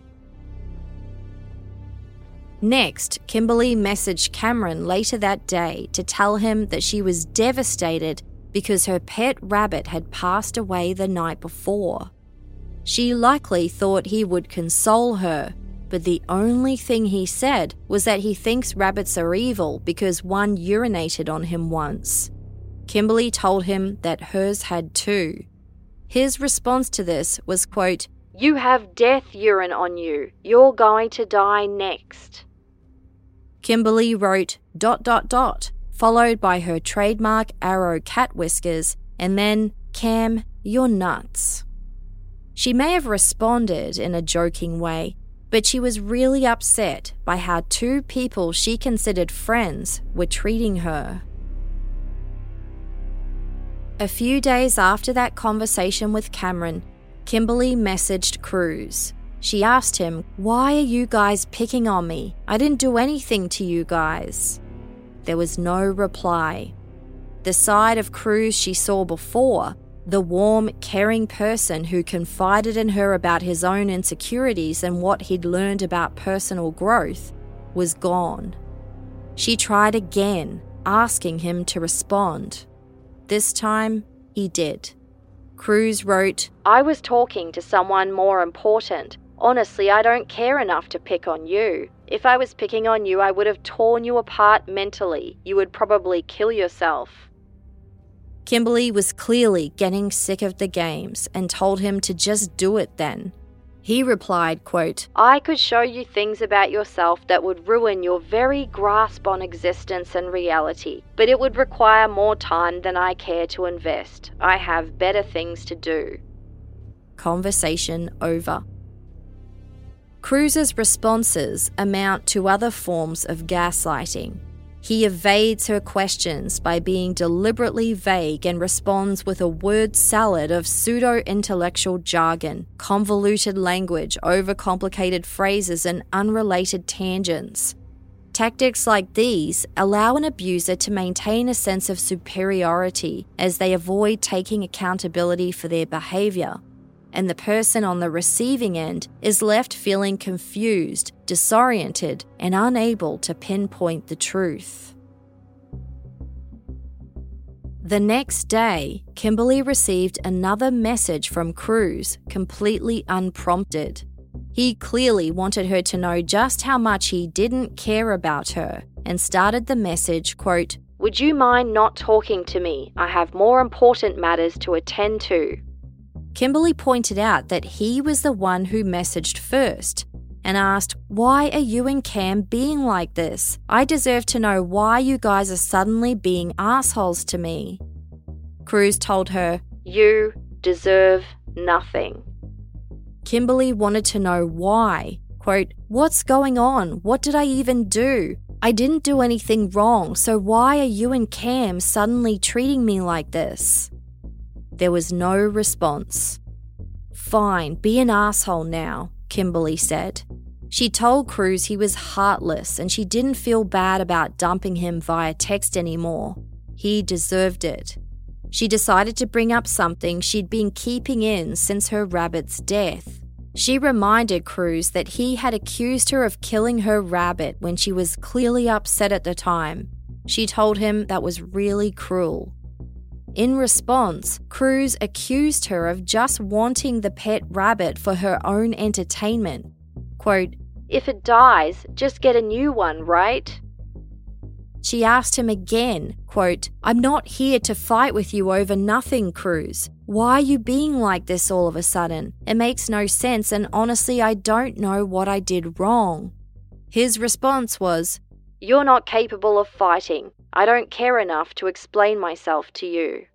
Speaker 4: Next, Kimberly messaged Cameron later that day to tell him that she was devastated because her pet rabbit had passed away the night before. She likely thought he would console her, but the only thing he said was that he thinks rabbits are evil because one urinated on him once. Kimberly told him that hers had too. His response to this was, quote, "You have death urine on you. You're going to die next." Kimberly wrote dot dot dot, followed by her trademark arrow cat whiskers, and then, "Cam, you're nuts." She may have responded in a joking way, but she was really upset by how two people she considered friends were treating her. A few days after that conversation with Cameron, Kimberly messaged Cruz. She asked him, "Why are you guys picking on me? I didn't do anything to you guys." There was no reply. The side of Cruz she saw before, the warm, caring person who confided in her about his own insecurities and what he'd learned about personal growth, was gone. She tried again, asking him to respond. This time, he did. Cruz wrote, "I was talking to someone more important. Honestly, I don't care enough to pick on you. If I was picking on you, I would have torn you apart mentally. You would probably kill yourself." Kimberly was clearly getting sick of the games and told him to just do it then. He replied, quote, "I could show you things about yourself that would ruin your very grasp on existence and reality, but it would require more time than I care to invest. I have better things to do." Conversation over. Cruz's responses amount to other forms of gaslighting. He evades her questions by being deliberately vague and responds with a word salad of pseudo-intellectual jargon, convoluted language, overcomplicated phrases, and unrelated tangents. Tactics like these allow an abuser to maintain a sense of superiority as they avoid taking accountability for their behaviour, and the person on the receiving end is left feeling confused, disoriented, and unable to pinpoint the truth. The next day, Kimberly received another message from Cruz, completely unprompted. He clearly wanted her to know just how much he didn't care about her, and started the message, quote, "Would you mind not talking to me? I have more important matters to attend to." Kimberly pointed out that he was the one who messaged first and asked, "Why are you and Cam being like this? I deserve to know why you guys are suddenly being assholes to me." Cruz told her, "You deserve nothing." Kimberly wanted to know why. Quote, "What's going on? What did I even do? I didn't do anything wrong, so why are you and Cam suddenly treating me like this?" There was no response. "Fine, be an asshole now," Kimberly said. She told Cruz he was heartless and she didn't feel bad about dumping him via text anymore. He deserved it. She decided to bring up something she'd been keeping in since her rabbit's death. She reminded Cruz that he had accused her of killing her rabbit when she was clearly upset at the time. She told him that was really cruel. In response, Cruz accused her of just wanting the pet rabbit for her own entertainment. Quote, "If it dies, just get a new one, right?" She asked him again, quote, "I'm not here to fight with you over nothing, Cruz. Why are you being like this all of a sudden? It makes no sense, and honestly, I don't know what I did wrong." His response was, "You're not capable of fighting. I don't care enough to explain myself to you."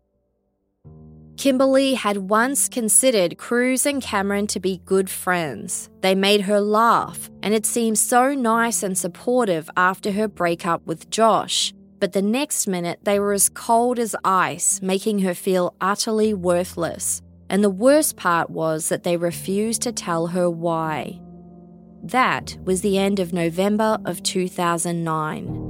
Speaker 4: Kimberly had once considered Cruz and Cameron to be good friends. They made her laugh, and it seemed so nice and supportive after her breakup with Josh. But the next minute, they were as cold as ice, making her feel utterly worthless. And the worst part was that they refused to tell her why. That was the end of November of two thousand nine.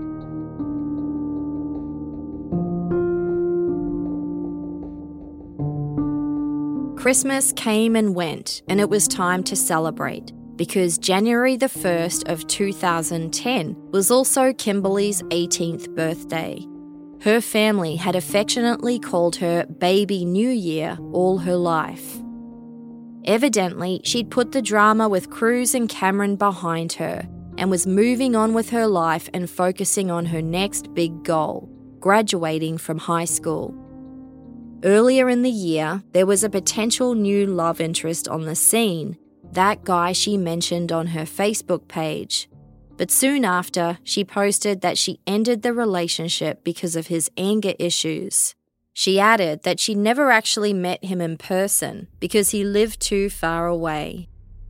Speaker 4: Christmas came and went, and it was time to celebrate, because January the first of two thousand ten was also Kimberly's eighteenth birthday. Her family had affectionately called her Baby New Year all her life. Evidently, she'd put the drama with Cruz and Cameron behind her and was moving on with her life and focusing on her next big goal, graduating from high school. Earlier in the year, there was a potential new love interest on the scene, that guy she mentioned on her Facebook page. But soon after, she posted that she ended the relationship because of his anger issues. She added that she never actually met him in person because he lived too far away.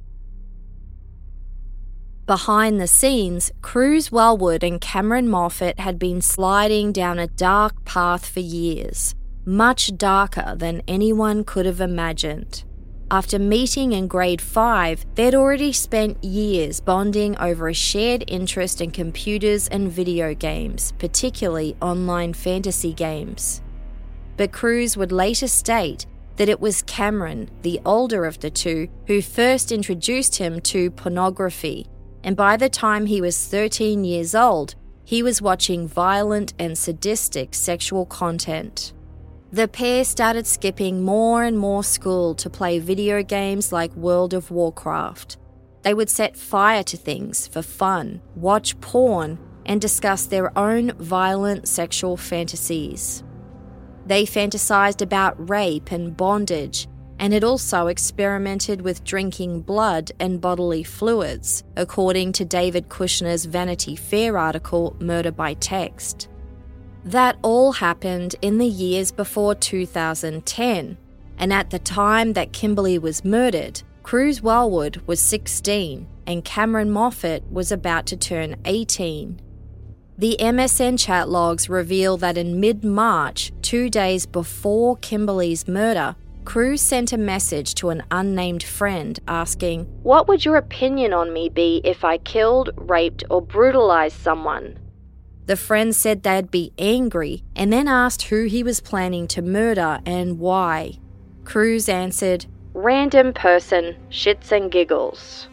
Speaker 4: Behind the scenes, Cruz Wellwood and Cameron Moffat had been sliding down a dark path for years, much darker than anyone could have imagined. After meeting in grade five, they'd already spent years bonding over a shared interest in computers and video games, particularly online fantasy games. But Cruz would later state that it was Cameron, the older of the two, who first introduced him to pornography, and by the time he was thirteen years old, he was watching violent and sadistic sexual content. The pair started skipping more and more school to play video games like World of Warcraft. They would set fire to things for fun, watch porn, and discuss their own violent sexual fantasies. They fantasized about rape and bondage, and had also experimented with drinking blood and bodily fluids, according to David Kushner's Vanity Fair article, Murder by Text. That all happened in the years before two thousand ten, and at the time that Kimberly was murdered, Cruz Wellwood was sixteen and Cameron Moffat was about to turn eighteen. The M S N chat logs reveal that in mid-March, two days before Kimberly's murder, Cruz sent a message to an unnamed friend asking, "What would your opinion on me be if I killed, raped, or brutalized someone?" The friend said they'd be angry and then asked who he was planning to murder and why. Cruz answered, "Random person, shits and giggles."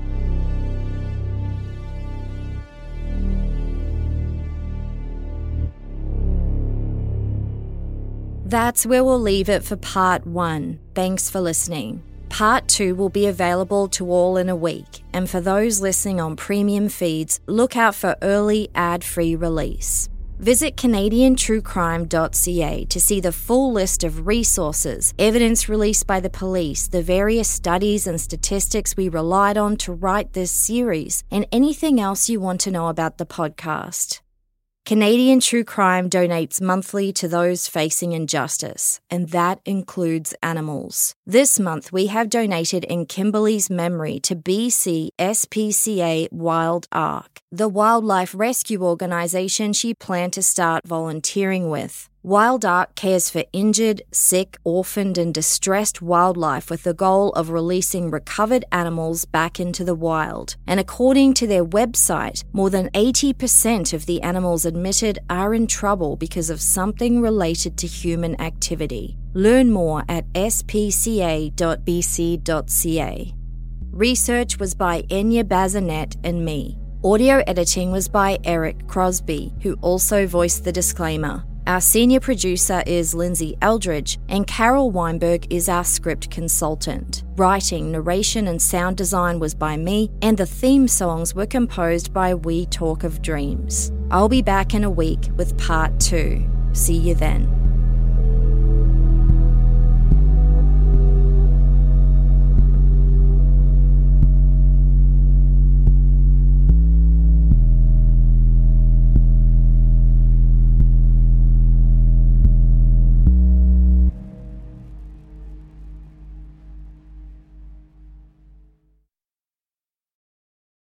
Speaker 4: That's where we'll leave it for part one. Thanks for listening. Part two will be available to all in a week, and for those listening on premium feeds, look out for early ad-free release. Visit Canadian True Crime dot c a to see the full list of resources, evidence released by the police, the various studies and statistics we relied on to write this series, and anything else you want to know about the podcast. Canadian True Crime donates monthly to those facing injustice, and that includes animals. This month, we have donated in Kimberly's memory to B C S P C A Wild Ark, the wildlife rescue organisation she planned to start volunteering with. Wild Ark cares for injured, sick, orphaned and distressed wildlife with the goal of releasing recovered animals back into the wild. And according to their website, more than eighty percent of the animals admitted are in trouble because of something related to human activity. Learn more at s p c a dot b c dot c a. Research was by Enya Bazinet and me. Audio editing was by Eric Crosby, who also voiced the disclaimer. Our senior producer is Lindsay Eldridge, and Carol Weinberg is our script consultant. Writing, narration, and sound design was by me, and the theme songs were composed by We Talk of Dreams. I'll be back in a week with part two. See you then.